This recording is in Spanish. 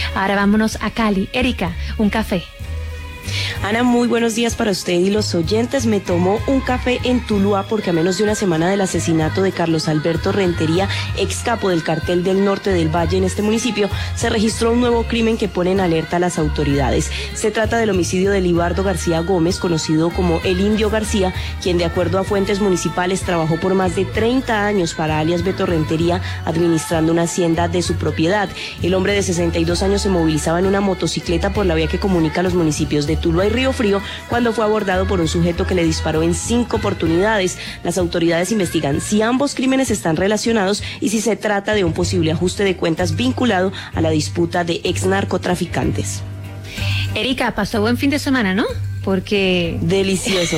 Ahora vámonos a Cali. Erika, un café. Ana, muy buenos días para usted y los oyentes. Me tomó un café en Tuluá porque a menos de una semana del asesinato de Carlos Alberto Rentería, ex capo del cartel del Norte del Valle en este municipio, se registró un nuevo crimen que pone en alerta a las autoridades. Se trata del homicidio de Libardo García Gómez, conocido como El Indio García, quien de acuerdo a fuentes municipales trabajó por más de 30 años para alias Beto Rentería, administrando una hacienda de su propiedad. El hombre de 62 años se movilizaba en una motocicleta por la vía que comunica los municipios de Tuluá y Río Frío cuando fue abordado por un sujeto que le disparó en 5 oportunidades. Las autoridades investigan si ambos crímenes están relacionados y si se trata de un posible ajuste de cuentas vinculado a la disputa de ex narcotraficantes. Erika, pasó buen fin de semana, ¿no? Porque... Delicioso.